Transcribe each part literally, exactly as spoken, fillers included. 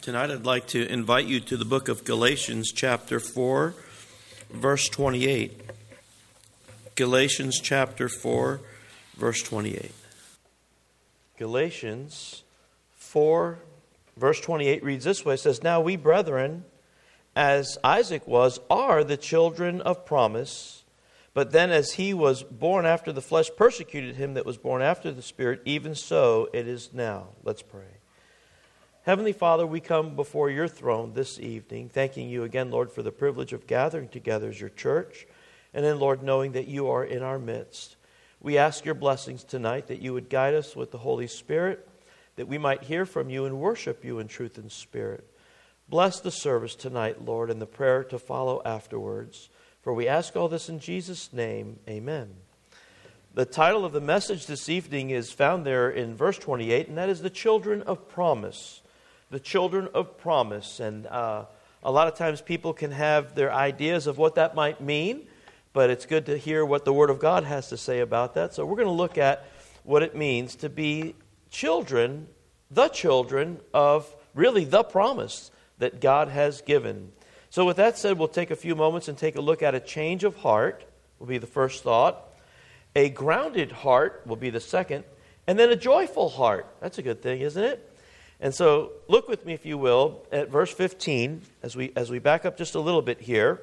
Tonight I'd like to invite you to the book of Galatians chapter four, verse twenty-eight. Galatians chapter four, verse twenty-eight. Galatians four, verse twenty-eight reads this way. It says, "Now we, brethren, as Isaac was, are the children of promise. But then as he was born after the flesh persecuted him that was born after the Spirit, even so it is now." Let's pray. Heavenly Father, we come before your throne this evening, thanking you again, Lord, for the privilege of gathering together as your church. And then, Lord, knowing that you are in our midst. We ask your blessings tonight, that you would guide us with the Holy Spirit, that we might hear from you and worship you in truth and spirit. Bless the service tonight, Lord, and the prayer to follow afterwards. For we ask all this in Jesus' name, amen. The title of the message this evening is found there in verse twenty-eight, and that is the children of promise. The children of promise. And uh, a lot of times people can have their ideas of what that might mean, but it's good to hear what the Word of God has to say about that. So we're going to look at what it means to be children, the children of really the promise that God has given. So with that said, we'll take a few moments and take a look at a change of heart, will be the first thought. A grounded heart will be the second. And then a joyful heart. That's a good thing, isn't it? And so look with me, if you will, at verse fifteen as we as we back up just a little bit here.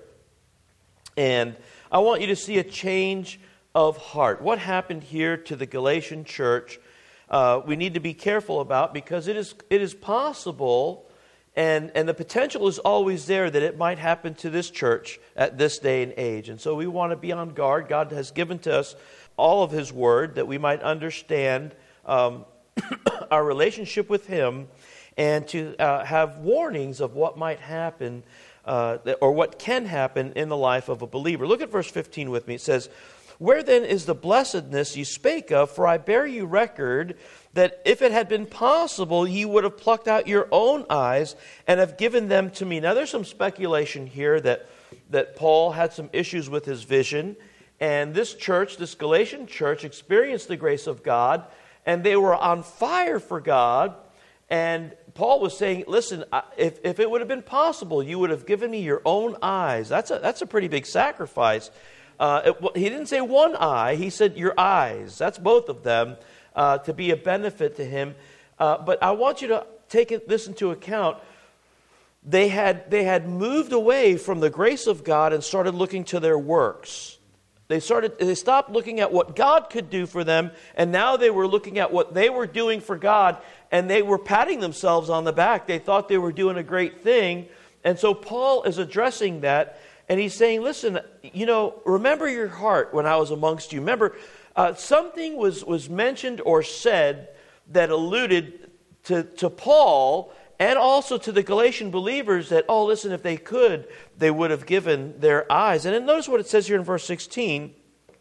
And I want you to see a change of heart. What happened here to the Galatian church, uh, we need to be careful about, because it is it is possible, and, and the potential is always there that it might happen to this church at this day and age. And so we want to be on guard. God has given to us all of His Word that we might understand um our relationship with Him, and to uh, have warnings of what might happen uh, or what can happen in the life of a believer. Look at verse fifteen with me. It says, "Where then is the blessedness you spake of? For I bear you record that if it had been possible, ye would have plucked out your own eyes and have given them to me." Now there's some speculation here that, that Paul had some issues with his vision, and this church, this Galatian church, experienced the grace of God, and they were on fire for God. And Paul was saying, listen, if, if it would have been possible, you would have given me your own eyes. That's a, that's a pretty big sacrifice. Uh, it, he didn't say one eye. He said your eyes. That's both of them, uh, to be a benefit to him. Uh, but I want you to take it, this into account. They had, they had moved away from the grace of God and started looking to their works. They started. They stopped looking at what God could do for them, and now they were looking at what they were doing for God, and they were patting themselves on the back. They thought they were doing a great thing. And so Paul is addressing that, and he's saying, listen, you know, remember your heart when I was amongst you. Remember, uh, something was, was mentioned or said that alluded to, to Paul and also to the Galatian believers that, oh, listen, if they could, they would have given their eyes. And then notice what it says here in verse sixteen.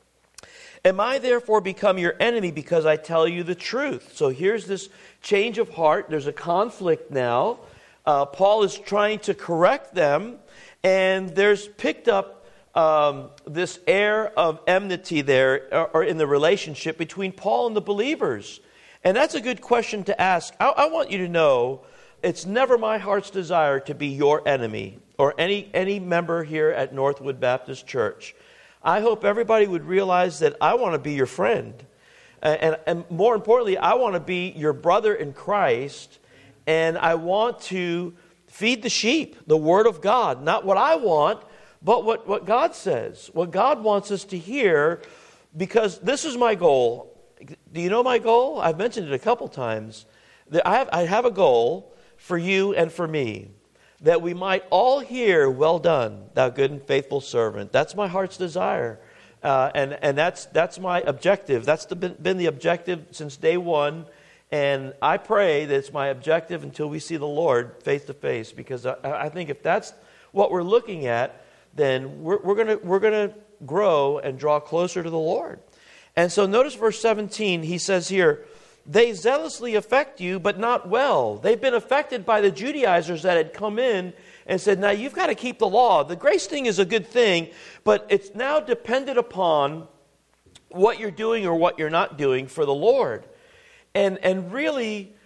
"Am I therefore become your enemy because I tell you the truth?" So here's this change of heart. There's a conflict now. Uh, Paul is trying to correct them, and there's picked up um, this air of enmity there, or, or in the relationship between Paul and the believers. And that's a good question to ask. I, I want you to know, it's never my heart's desire to be your enemy or any, any member here at Northwood Baptist Church. I hope everybody would realize that I want to be your friend. And, and more importantly, I want to be your brother in Christ. And I want to feed the sheep, the Word of God. Not what I want, but what, what God says. What God wants us to hear, because this is my goal. Do you know my goal? I've mentioned it a couple times. I have, I have a goal for you and for me, that we might all hear, "Well done, thou good and faithful servant." That's my heart's desire, uh, and and that's that's my objective. That's the, been, been the objective since day one, and I pray that it's my objective until we see the Lord face to face. Because I, I think if that's what we're looking at, then we're, we're gonna we're gonna grow and draw closer to the Lord. And so notice verse seventeen. He says here, "They zealously affect you, but not well." They've been affected by the Judaizers that had come in and said, now you've got to keep the law. The grace thing is a good thing, but it's now dependent upon what you're doing or what you're not doing for the Lord. And, and really,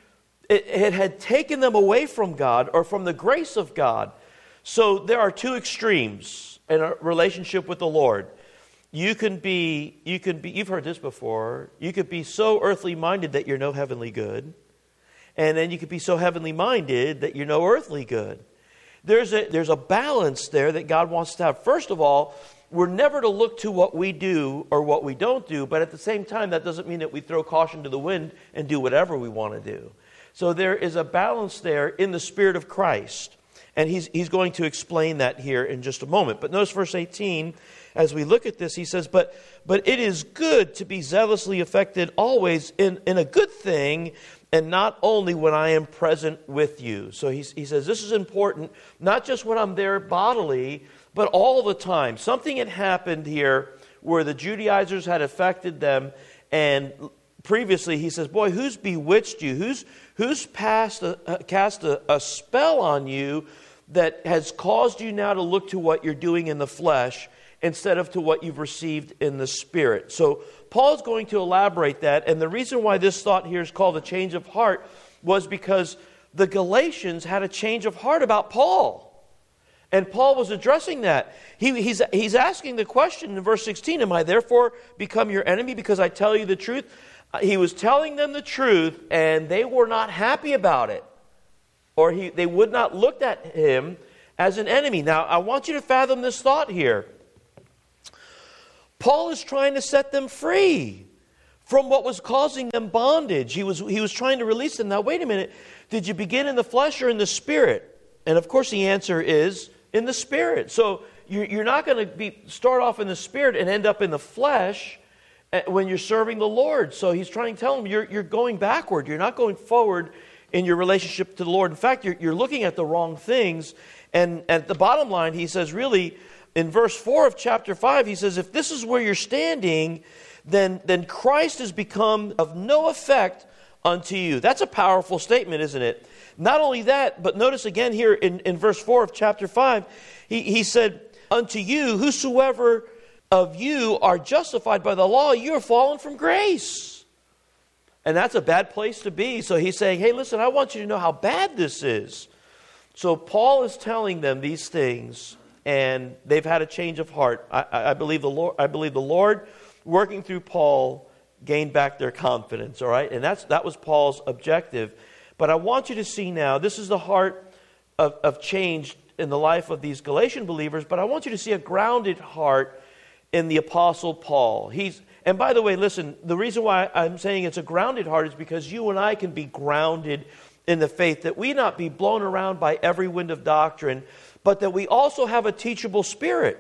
It, it had taken them away from God or from the grace of God. So there are two extremes in a relationship with the Lord. You can be, you can be, you've heard this before, you could be so earthly minded that you're no heavenly good. And then you could be so heavenly minded that you're no earthly good. There's a, there's a balance there that God wants to have. First of all, we're never to look to what we do or what we don't do, but at the same time, that doesn't mean that we throw caution to the wind and do whatever we want to do. So there is a balance there in the Spirit of Christ. And he's, he's going to explain that here in just a moment. But notice verse eighteen, as we look at this, he says, But but it is good to be zealously affected always in, in a good thing, and not only when I am present with you. So he, he says this is important, not just when I'm there bodily, but all the time. Something had happened here where the Judaizers had affected them, and previously he says, boy, who's bewitched you? Who's who's passed a, uh, cast a, a spell on you that has caused you now to look to what you're doing in the flesh instead of to what you've received in the Spirit? So Paul's going to elaborate that, and the reason why this thought here is called a change of heart was because the Galatians had a change of heart about Paul. And Paul was addressing that. He, he's, he's asking the question in verse sixteen, am I therefore become your enemy because I tell you the truth? Uh, he was telling them the truth, and they were not happy about it. Or he, they would not look at him as an enemy. Now, I want you to fathom this thought here. Paul is trying to set them free from what was causing them bondage. He was, he was trying to release them. Now, wait a minute. Did you begin in the flesh or in the Spirit? And of course, the answer is in the Spirit. So you're, you're not going to be start off in the Spirit and end up in the flesh when you're serving the Lord. So he's trying to tell them you're, you're going backward. You're not going forward in your relationship to the Lord. In fact, you're, you're looking at the wrong things. And at the bottom line, he says, really, in verse four of chapter five, he says, if this is where you're standing, then, then Christ has become of no effect unto you. That's a powerful statement, isn't it? Not only that, but notice again here in, in verse four of chapter five, he, he said, unto you, whosoever of you are justified by the law, you are fallen from grace. And that's a bad place to be. So he's saying, hey, listen, I want you to know how bad this is. So Paul is telling them these things, and they've had a change of heart. I, I believe the Lord, I believe the Lord, working through Paul, gained back their confidence, all right? And that's that was Paul's objective. But I want you to see now, this is the heart of, of change in the life of these Galatian believers, but I want you to see a grounded heart in the Apostle Paul. He's And by the way, listen, the reason why I'm saying it's a grounded heart is because you and I can be grounded in the faith, that we not be blown around by every wind of doctrine, but that we also have a teachable spirit,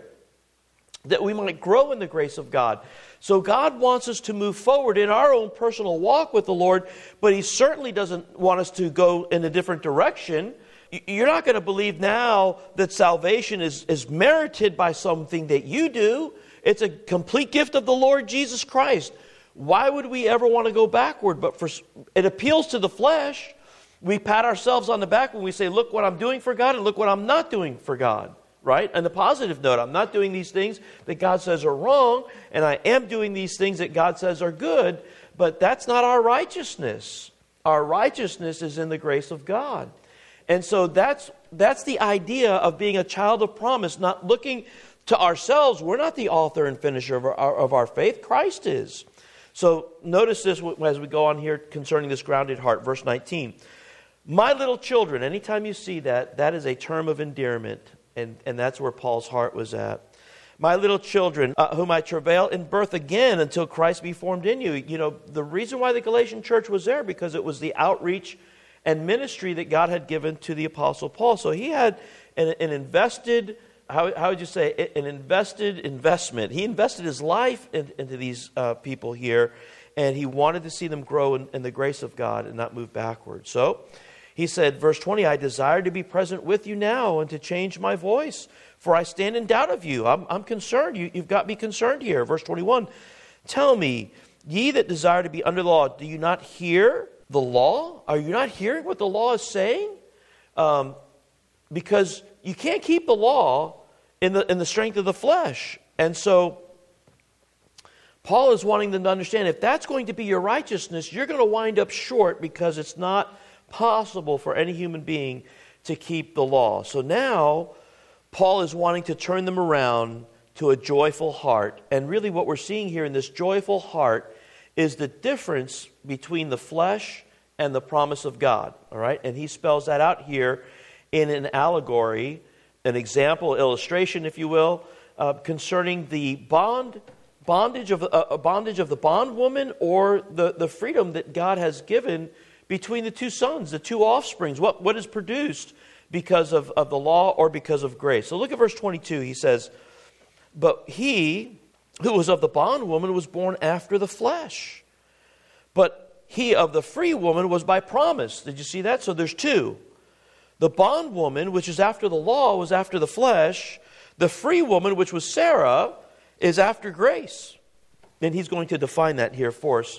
that we might grow in the grace of God. So God wants us to move forward in our own personal walk with the Lord, but He certainly doesn't want us to go in a different direction. You're not going to believe now that salvation is, is merited by something that you do. It's a complete gift of the Lord Jesus Christ. Why would we ever want to go backward? But for it appeals to the flesh. We pat ourselves on the back when we say, look what I'm doing for God and look what I'm not doing for God. Right? And the positive note, I'm not doing these things that God says are wrong, and I am doing these things that God says are good, but that's not our righteousness. Our righteousness is in the grace of God. And so that's that's the idea of being a child of promise, not looking to ourselves. We're not the author and finisher of our, of our faith. Christ is. So notice this as we go on here concerning this grounded heart. Verse nineteen. My little children, anytime you see that, that is a term of endearment. And, and that's where Paul's heart was at. My little children, uh, whom I travail in birth again until Christ be formed in you. You know, the reason why the Galatian church was there, because it was the outreach and ministry that God had given to the Apostle Paul. So he had an, an invested, how, how would you say, an invested investment. He invested his life in, into these uh, people here, and he wanted to see them grow in, in the grace of God and not move backwards. So he said, verse twenty, I desire to be present with you now and to change my voice, for I stand in doubt of you. I'm, I'm concerned. You, you've got me concerned here. Verse twenty-one, tell me, ye that desire to be under the law, do you not hear the law? Are you not hearing what the law is saying? Um, because you can't keep the law in the, in the strength of the flesh. And so Paul is wanting them to understand, if that's going to be your righteousness, you're going to wind up short because it's not possible for any human being to keep the law. So now, Paul is wanting to turn them around to a joyful heart. And really what we're seeing here in this joyful heart is the difference between the flesh and the promise of God. All right? And he spells that out here in an allegory, an example, illustration, if you will, uh, concerning the bond bondage of uh, bondage of the bondwoman, or the, the freedom that God has given between the two sons, the two offsprings. What what is produced because of, of the law or because of grace? So look at verse twenty-two. He says, "But he who was of the bondwoman was born after the flesh, but he of the free woman was by promise." Did you see that? So there's two. The bondwoman, which is after the law, was after the flesh. The free woman, which was Sarah, is after grace. And he's going to define that here for us.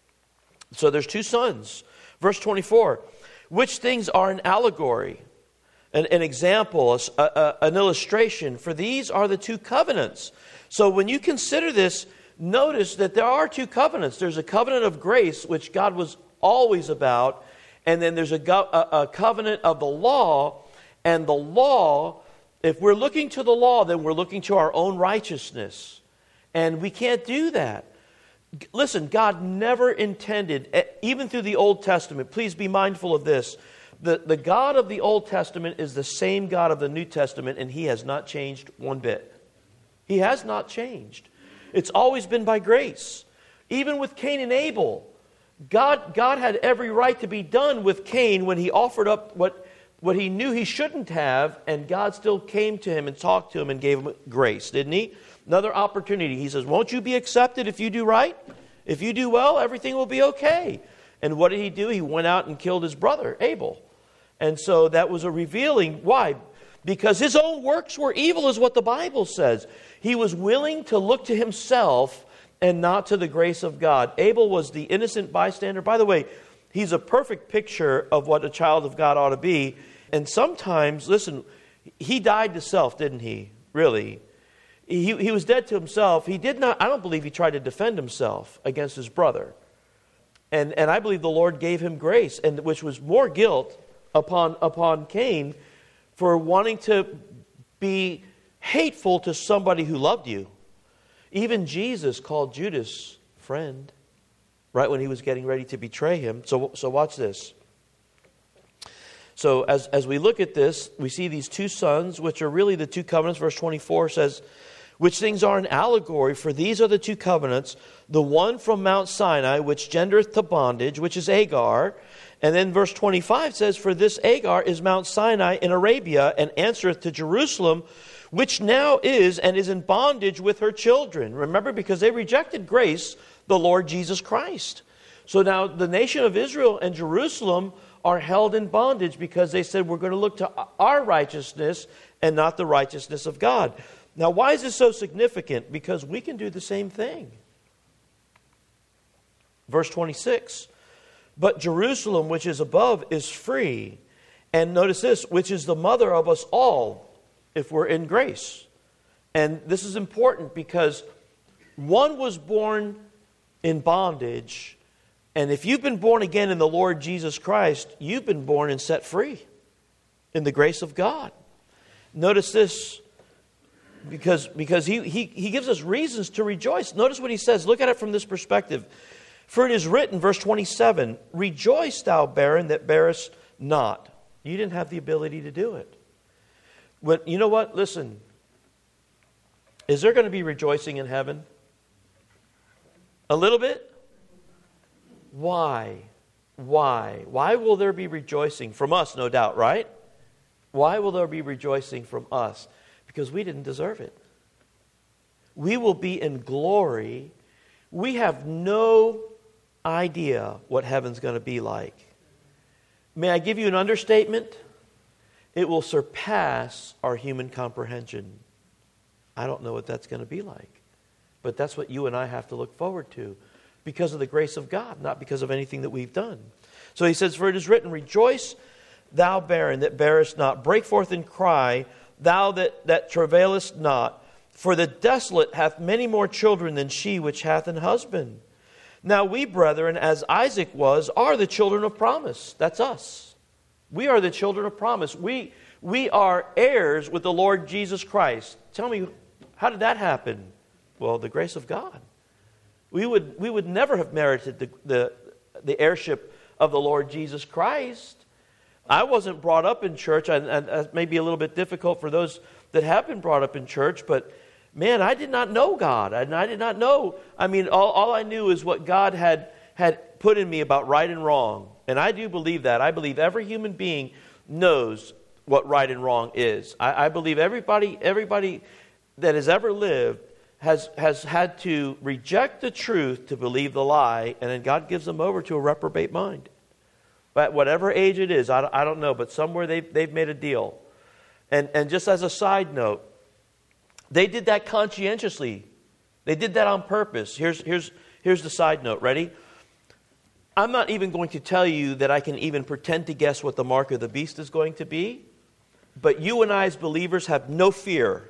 So there's two sons. Verse twenty-four, which things are an allegory, an, an example, a, a, an illustration. For these are the two covenants. So when you consider this, notice that there are two covenants. There's a covenant of grace, which God was always about. And then there's a, go- a, a covenant of the law. And the law, if we're looking to the law, then we're looking to our own righteousness. And we can't do that. Listen, God never intended, even through the Old Testament, please be mindful of this. The, the God of the Old Testament is the same God of the New Testament, and He has not changed one bit. He has not changed. It's always been by grace. Even with Cain and Abel, God, God had every right to be done with Cain when he offered up what, what he knew he shouldn't have, and God still came to him and talked to him and gave him grace, didn't He? Another opportunity. He says, won't you be accepted if you do right? If you do well, everything will be okay. And what did he do? He went out and killed his brother, Abel. And so that was a revealing. Why? Because his own works were evil, is what the Bible says. He was willing to look to himself and not to the grace of God. Abel was the innocent bystander. By the way, he's a perfect picture of what a child of God ought to be. And sometimes, listen, he died to self, didn't he? Really. He, he was dead to himself. He did not, I don't believe he tried to defend himself against his brother. And, and I believe the Lord gave him grace, and which was more guilt upon, upon Cain for wanting to be hateful to somebody who loved you. Even Jesus called Judas friend, right when he was getting ready to betray him. So, so watch this. So as, as we look at this, we see these two sons, which are really the two covenants. Verse twenty-four says, which things are an allegory, for these are the two covenants, the one from Mount Sinai, which gendereth to bondage, which is Hagar. And then verse twenty-five says, for this Hagar is Mount Sinai in Arabia, and answereth to Jerusalem, which now is and is in bondage with her children. Remember, because they rejected grace, the Lord Jesus Christ. So now the nation of Israel and Jerusalem are held in bondage because they said, we're going to look to our righteousness and not the righteousness of God. Now, why is this so significant? Because we can do the same thing. Verse twenty-six, but Jerusalem, which is above, is free. And notice this, which is the mother of us all, if we're in grace. And this is important because one was born in bondage, and if you've been born again in the Lord Jesus Christ, you've been born and set free in the grace of God. Notice this, because, because he, he, he gives us reasons to rejoice. Notice what he says. Look at it from this perspective. For it is written, verse twenty-seven, rejoice, thou barren that bearest not. You didn't have the ability to do it. When, you know what? Listen. Is there going to be rejoicing in heaven? A little bit? Why? Why? Why will there be rejoicing? From us, no doubt, right? Why will there be rejoicing from us? Because we didn't deserve it. We will be in glory. We have no idea what heaven's going to be like. May I give you an understatement? It will surpass our human comprehension. I don't know what that's going to be like. But that's what you and I have to look forward to because of the grace of God, not because of anything that we've done. So he says, for it is written, rejoice, thou barren that bearest not. Break forth and cry, thou that, that travailest not. For the desolate hath many more children than she which hath an husband. Now we, brethren, as Isaac was, are the children of promise. That's us. We are the children of promise. We, we are heirs with the Lord Jesus Christ. Tell me, how did that happen? Well, the grace of God. We would, we would never have merited the, the, the heirship of the Lord Jesus Christ. I wasn't brought up in church, and, and that may be a little bit difficult for those that have been brought up in church, but man, I did not know God, and I did not know, I mean, all, all I knew is what God had, had put in me about right and wrong, and I do believe that. I believe every human being knows what right and wrong is. I, I believe everybody, everybody that has ever lived has, has had to reject the truth to believe the lie, and then God gives them over to a reprobate mind. But whatever age it is, I, I don't know, but somewhere they've, they've made a deal. And, and just as a side note, they did that conscientiously. They did that on purpose. Here's, here's, here's the side note. Ready? I'm not even going to tell you that I can even pretend to guess what the mark of the beast is going to be. But you and I as believers have no fear.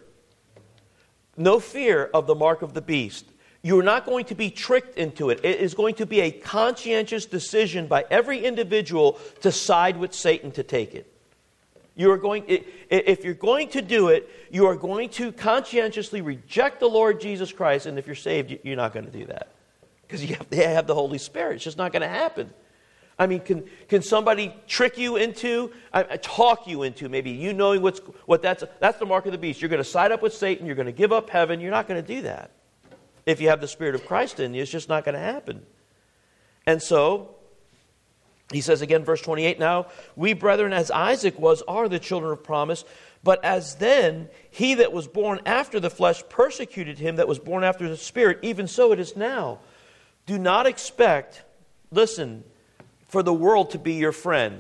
No fear of the mark of the beast. You're not going to be tricked into it. It is going to be a conscientious decision by every individual to side with Satan to take it. You are going, if you're going to do it, you are going to conscientiously reject the Lord Jesus Christ. And if you're saved, you're not going to do that. Because you have, they have the Holy Spirit. It's just not going to happen. I mean, can can somebody trick you into, uh, talk you into maybe you knowing what's what that's that's the mark of the beast. You're going to side up with Satan. You're going to give up heaven. You're not going to do that. If you have the Spirit of Christ in you, it's just not going to happen. And so, he says again, verse twenty-eight, now, we brethren, as Isaac was, are the children of promise. But as then, he that was born after the flesh persecuted him that was born after the Spirit, even so it is now. Do not expect, listen, for the world to be your friend.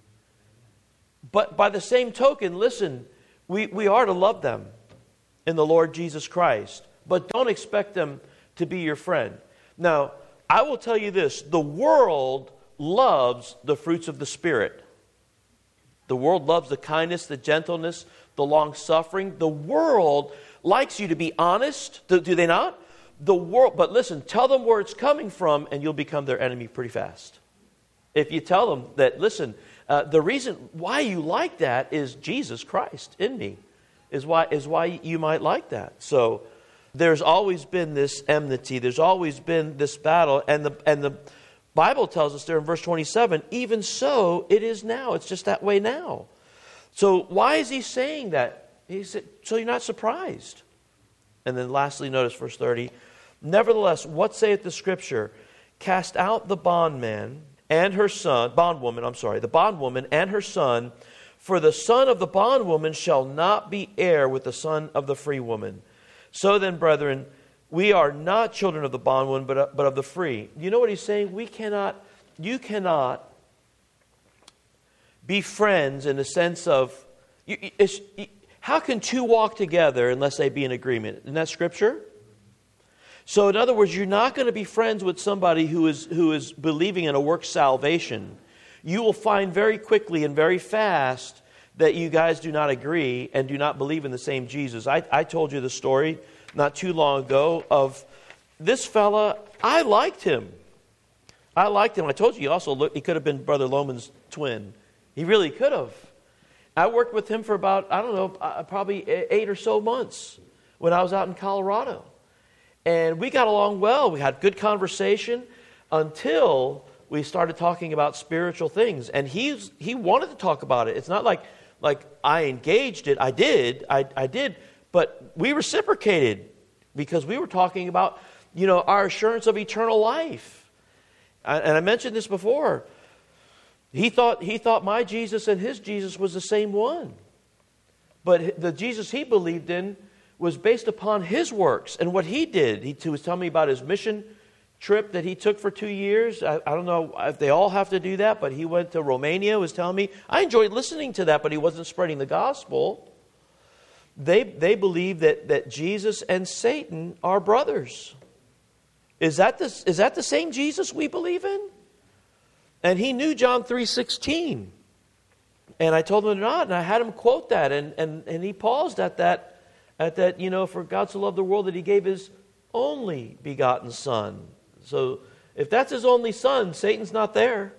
But by the same token, listen, we, we are to love them in the Lord Jesus Christ. But don't expect them to be your friend. Now, I will tell you this. The world loves the fruits of the Spirit. The world loves the kindness, the gentleness, the long-suffering. The world likes you to be honest. Do, do they not? The world, but listen, tell them where it's coming from and you'll become their enemy pretty fast. If you tell them that, listen, uh, the reason why you like that is Jesus Christ in me. Is why, is why you might like that. So, there's always been this enmity. There's always been this battle. And the and the Bible tells us there in verse twenty-seven, even so it is now. It's just that way now. So why is he saying that? He said, so you're not surprised. And then lastly, notice verse thirty. Nevertheless, what saith the Scripture? Cast out the bondman and her son, bondwoman, I'm sorry, the bondwoman and her son, for the son of the bondwoman shall not be heir with the son of the free woman. So then, brethren, we are not children of the bondwoman, but, but of the free. You know what he's saying? We cannot, you cannot be friends in the sense of, you, it's, how can two walk together unless they be in agreement? Isn't that Scripture? So in other words, you're not going to be friends with somebody who is who is believing in a work salvation. You will find very quickly and very fast that you guys do not agree and do not believe in the same Jesus. I, I told you the story not too long ago of this fella. I liked him. I liked him. I told you he also looked, he could have been Brother Loman's twin. He really could have. I worked with him for about, I don't know, uh, probably eight or so months when I was out in Colorado. And we got along well. We had good conversation until we started talking about spiritual things. And he's, he wanted to talk about it. It's not like, like I engaged it. I did. I, I did. But we reciprocated because we were talking about, you know, our assurance of eternal life. I, and I mentioned this before. He thought, he thought my Jesus and his Jesus was the same one. But the Jesus he believed in was based upon his works and what he did. He, he was telling me about his mission trip that he took for two years. I, I don't know if they all have to do that, but he went to Romania, was telling me. I enjoyed listening to that, but he wasn't spreading the gospel. They they believe that, that Jesus and Satan are brothers. Is that, the, is that the same Jesus we believe in? And he knew John three sixteen. And I told him not, and I had him quote that, and, and, and he paused at that. At that, you know, for God so loved the world that he gave his only begotten Son. So If that's his only son, Satan's not there.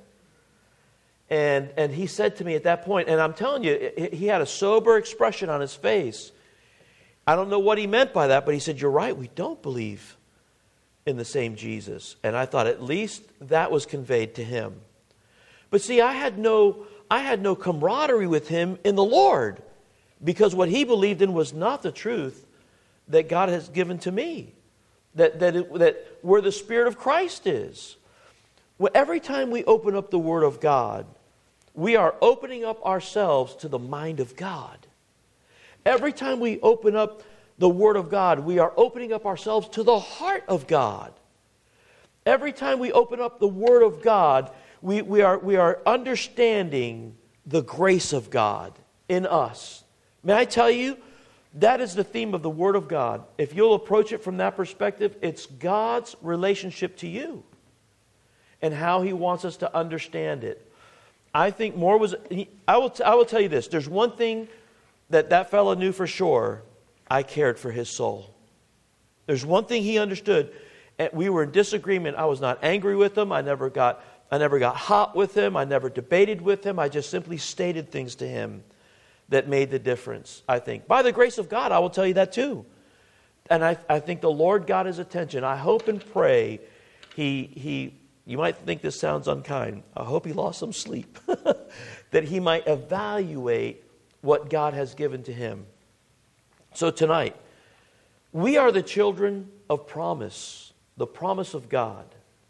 And and he said to me at that point, and I'm telling you, he had a sober expression on his face. I don't know what he meant by that, but he said, you're right, we don't believe in the same Jesus. And I thought at least that was conveyed to him. But see, I had no I had no camaraderie with him in the Lord, because what he believed in was not the truth that God has given to me. That that it, that where the Spirit of Christ is. Well, every time we open up the Word of God, we are opening up ourselves to the mind of God. Every time we open up the Word of God, we are opening up ourselves to the heart of God. Every time we open up the Word of God, we, we, are, we are understanding the grace of God in us. May I tell you, that is the theme of the Word of God. If you'll approach it from that perspective, it's God's relationship to you and how He wants us to understand it. I think more was... I will, I will tell you this. There's one thing that that fellow knew for sure. I cared for his soul. There's one thing he understood. And we were in disagreement. I was not angry with him. I never got, I never got hot with him. I never debated with him. I just simply stated things to him that made the difference, I think. By the grace of God, I will tell you that too. And I, I think the Lord got his attention. I hope and pray he... he You might think this sounds unkind. I hope he lost some sleep. That he might evaluate what God has given to him. So tonight, we are the children of promise. The promise of God.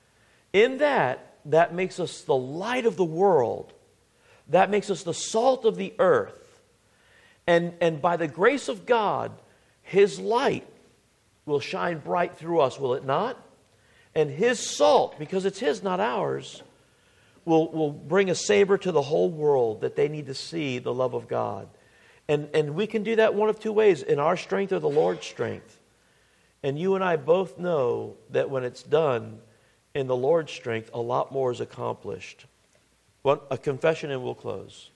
In that, that makes us the light of the world. That makes us the salt of the earth. And, and by the grace of God, His light will shine bright through us, will it not? And His salt, because it's His, not ours, will, will bring a savor to the whole world that they need to see the love of God. And, and we can do that one of two ways, in our strength or the Lord's strength. And you and I both know that when it's done in the Lord's strength, a lot more is accomplished. Well, a confession and we'll close.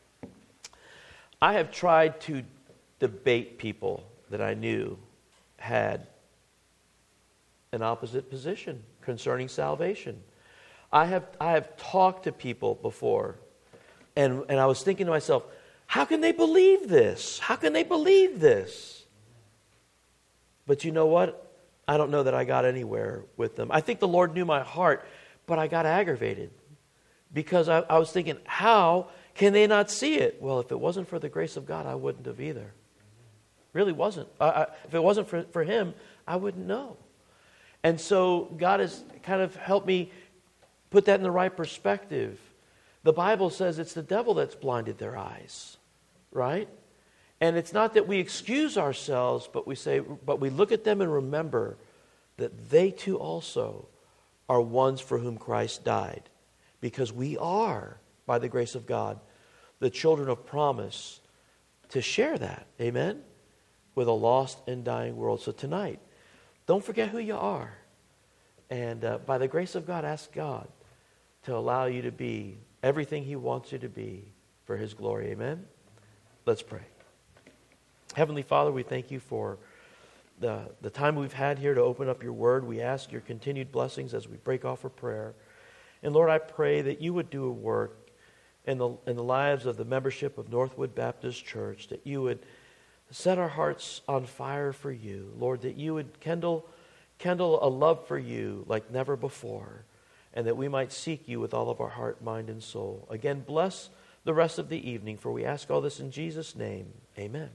I have tried to debate people that I knew had an opposite position concerning salvation. I have I have talked to people before, and, and I was thinking to myself, how can they believe this? How can they believe this? But you know what? I don't know that I got anywhere with them. I think the Lord knew my heart, but I got aggravated. Because I, I was thinking, how can they not see it? Well, if it wasn't for the grace of God, I wouldn't have either. Really wasn't. I, I, if it wasn't for, for Him, I wouldn't know. And so God has kind of helped me put that in the right perspective. The Bible says it's the devil that's blinded their eyes, right? And it's not that we excuse ourselves, but we say, but we look at them and remember that they too also are ones for whom Christ died. Because we are, by the grace of God, the children of promise to share that, amen, with a lost and dying world. So tonight, don't forget who you are. And uh, by the grace of God, ask God to allow you to be everything He wants you to be for His glory. Amen? Let's pray. Heavenly Father, we thank You for the, the time we've had here to open up Your Word. We ask Your continued blessings as we break off for prayer. And Lord, I pray that You would do a work in the, in the lives of the membership of Northwood Baptist Church, that You would set our hearts on fire for You. Lord, that You would kindle, kindle a love for You like never before, and that we might seek You with all of our heart, mind, and soul. Again, bless the rest of the evening, for we ask all this in Jesus' name. Amen.